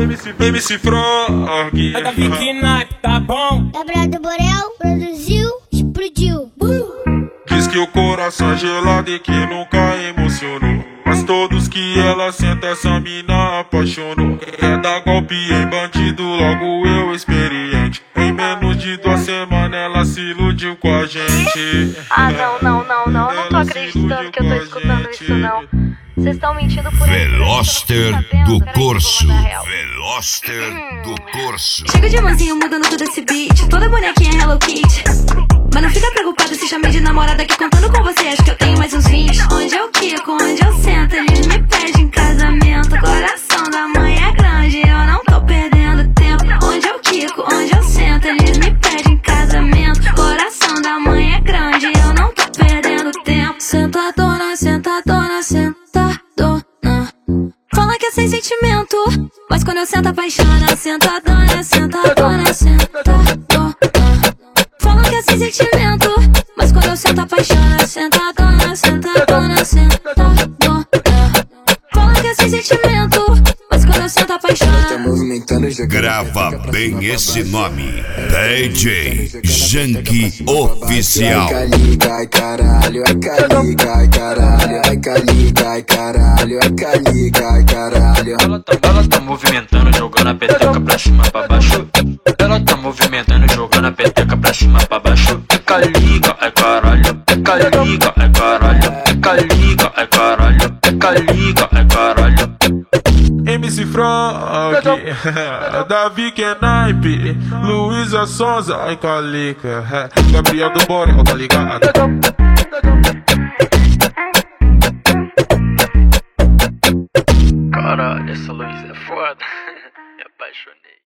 MC Frog. É da Vicky Naipe, tá bom? Gabriel do Borel produziu, explodiu. Diz que o coração é gelado e que nunca emocionou, mas todos que ela senta essa mina apaixonou. É dar golpe em bandido, logo eu experiente. Em menos de 2 semanas ela se iludiu com a gente. Ah, não, eu não tô acreditando que eu tô escutando isso, não. Vocês estão mentindo por aí. Veloster do Corso. Veloster do Corso. Chego de mansinho mudando todo esse beat. Toda bonequinha Hello Kitty. Mas não fica preocupada se chamei de namorada aqui contando com você. Acho que eu tenho mais uns 20. Onde eu quico, onde eu sento, eles me pedem casamento. Coração da mãe é grande, eu não tô perdendo tempo. Onde eu quico, onde eu sento, eles me pedem casamento. Coração da mãe é grande, eu não tô perdendo tempo. Sentadona, sentadona, sentadona. Fala que é sem sentimento, mas quando eu sento apaixona. Sentadona, sentadona, sentadona. Fala que é sem sentimento, mas quando eu sento apaixona. Sentadona, sentadona, sentadona. Fala que é sem sentimento, mas quando eu sento apaixona. Grava bem esse nome: DJ Janky Oficial. Ai caralho, ai caralho, ai caralho, ai caralho. Ela tá movimentando, jogando a peteca pra cima, pra baixo. Ela tá movimentando, jogando a peteca pra cima, pra baixo. Fica liga, ai caralho, fica liga, ai caralho, fica liga, ai caralho, fica liga, ai caralho. MC Frog, Davi Naipe, Luísa Sonza, ai calica, Gabriel do Borel, tá ligado? Caralho, essa Luísa é foda. Me apaixonei.